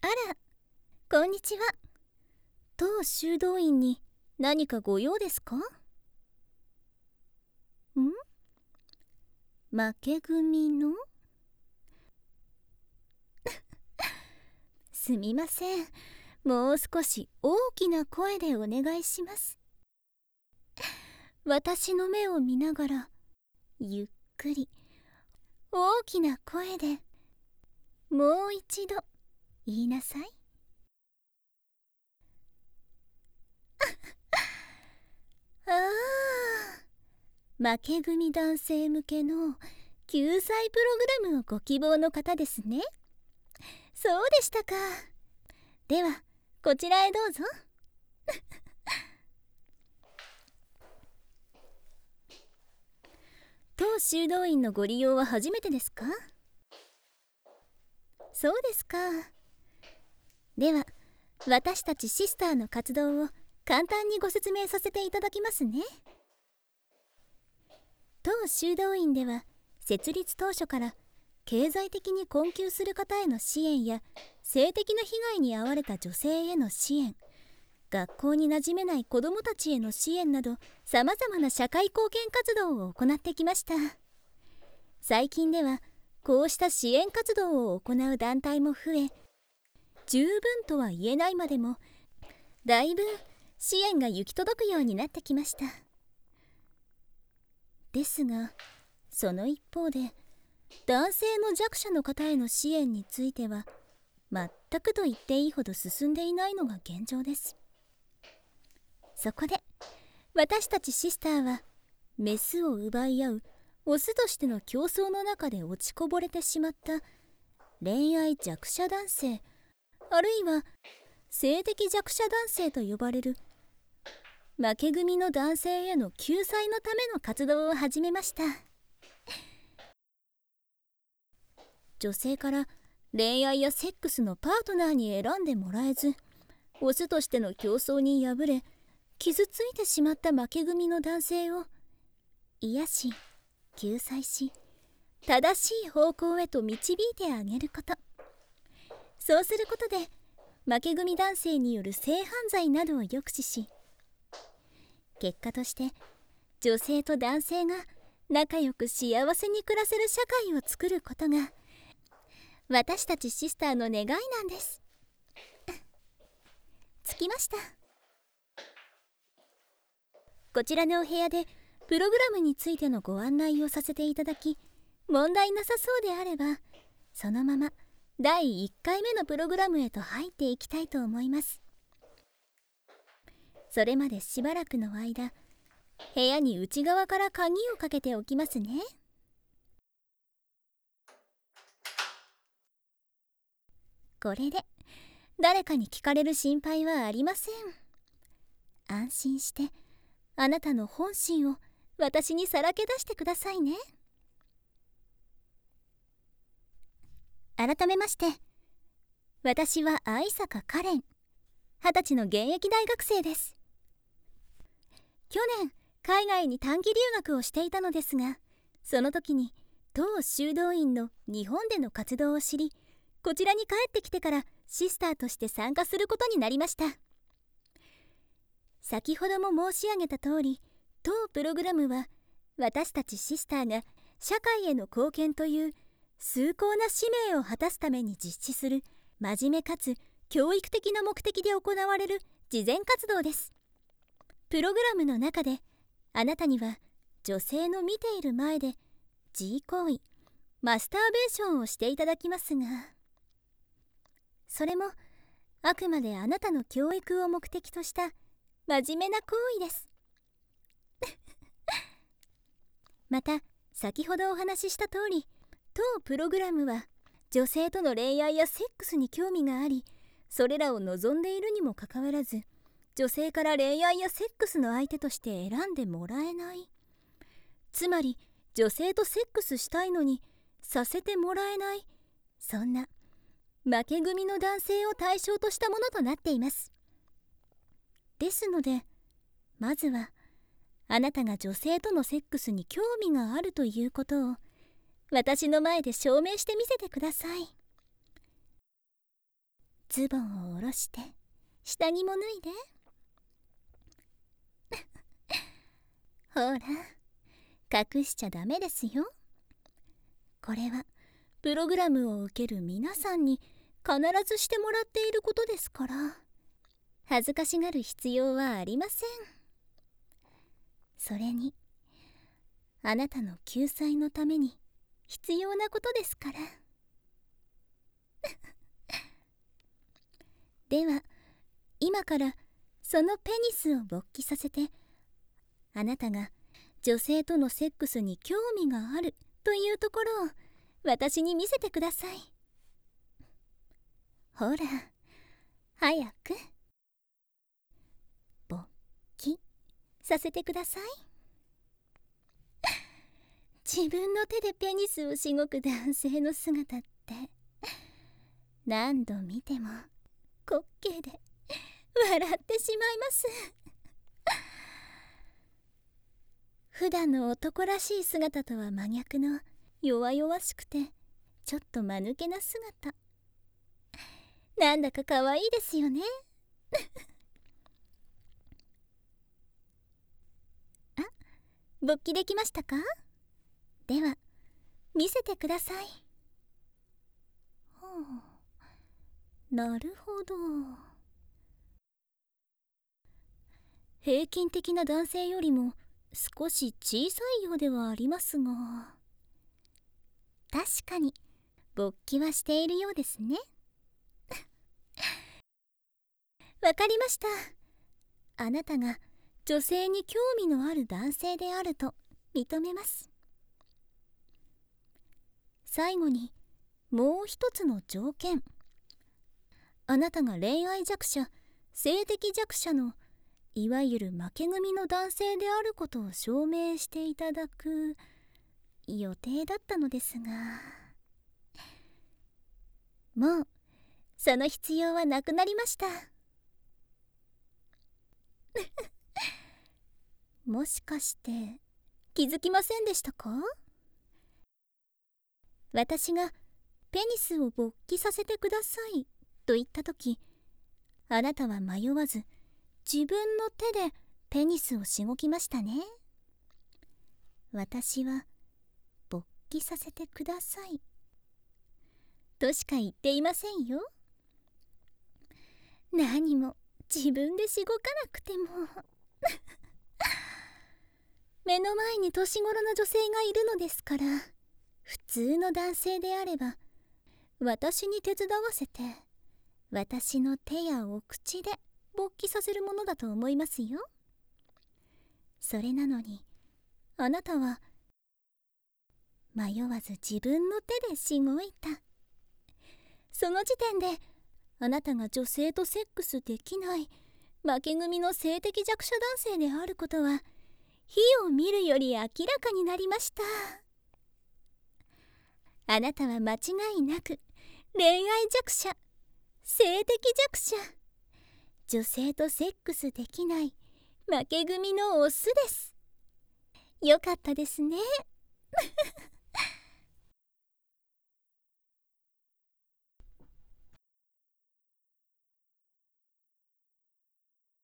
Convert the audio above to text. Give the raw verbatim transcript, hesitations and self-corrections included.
あら、こんにちは。当修道院に何かご用ですか？ん？負け組のすみません。もう少し大きな声でお願いします。私の目を見ながらゆっくり大きな声でもう一度言いなさい。ああ、負け組男性向けの救済プログラムをご希望の方ですね。そうでしたか。ではこちらへどうぞ。当修道院のご利用は初めてですか？そうですか。では私たちシスターの活動を簡単にご説明させていただきますね。当修道院では設立当初から経済的に困窮する方への支援や性的な被害に遭われた女性への支援、学校に馴染めない子どもたちへの支援などさまざまな社会貢献活動を行ってきました。最近ではこうした支援活動を行う団体も増え、十分とは言えないまでもだいぶ支援が行き届くようになってきました。ですがその一方で男性の弱者の方への支援については全くと言っていいほど進んでいないのが現状です。そこで私たちシスターはメスを奪い合うオスとしての競争の中で落ちこぼれてしまった恋愛弱者男性、あるいは性的弱者男性と呼ばれる負け組の男性への救済のための活動を始めました。女性から恋愛やセックスのパートナーに選んでもらえず、オスとしての競争に敗れ傷ついてしまった負け組の男性を癒し救済し、正しい方向へと導いてあげること。そうすることで負け組男性による性犯罪などを抑止し、結果として女性と男性が仲良く幸せに暮らせる社会を作ることが私たちシスターの願いなんです。着きました。こちらのお部屋でプログラムについてのご案内をさせていただき、問題なさそうであればそのままだいいっかいめのプログラムへと入っていきたいと思います。それまでしばらくの間、部屋に内側から鍵をかけておきますね。これで誰かに聞かれる心配はありません。安心してあなたの本心を私にさらけ出してくださいね。改めまして、私は相坂カレン、二十歳の現役大学生です。去年海外に短期留学をしていたのですが、その時に当修道院の日本での活動を知り、こちらに帰ってきてからシスターとして参加することになりました。先ほども申し上げた通り、当プログラムは私たちシスターが社会への貢献という崇高な使命を果たすために実施する真面目かつ教育的な目的で行われる慈善活動です。プログラムの中であなたには女性の見ている前で G 行為、マスターベーションをしていただきますが、それもあくまであなたの教育を目的とした真面目な行為です。また先ほどお話しした通り、当プログラムは女性との恋愛やセックスに興味があり、それらを望んでいるにもかかわらず女性から恋愛やセックスの相手として選んでもらえない、つまり女性とセックスしたいのにさせてもらえない、そんな負け組の男性を対象としたものとなっています。ですのでまずはあなたが女性とのセックスに興味があるということを私の前で証明してみせてください。 ズボンを下ろして下着も脱いで。ほら、隠しちゃダメですよ。これはプログラムを受ける皆さんに必ずしてもらっていることですから、恥ずかしがる必要はありません。それにあなたの救済のために必要なことですから。では今からそのペニスを勃起させて、あなたが女性とのセックスに興味があるというところを私に見せてください。ほら、早く勃起させてください。自分の手でペニスをしごく男性の姿って何度見ても滑稽で笑ってしまいます。普段の男らしい姿とは真逆の弱々しくてちょっと間抜けな姿、なんだか可愛いですよね。あ、勃起できましたか？では見せてください。はあ、なるほど。平均的な男性よりも少し小さいようではありますが、確かに勃起はしているようですね。わかりました。あなたが女性に興味のある男性であると認めます。最後にもう一つの条件。あなたが恋愛弱者、性的弱者のいわゆる負け組の男性であることを証明していただく予定だったのですが、もうその必要はなくなりました。もしかして気づきませんでしたか？私がペニスを勃起させてくださいと言ったとき、あなたは迷わず自分の手でペニスをしごきましたね。私は勃起させてくださいとしか言っていませんよ。何も自分でしごかなくても目の前に年頃の女性がいるのですから、普通の男性であれば私に手伝わせて私の手やお口で勃起させるものだと思いますよ。それなのにあなたは迷わず自分の手でしごいた。その時点であなたが女性とセックスできない負け組の性的弱者男性であることは火を見るより明らかになりました。あなたは間違いなく恋愛弱者、性的弱者、女性とセックスできない負け組のオスです。よかったですね。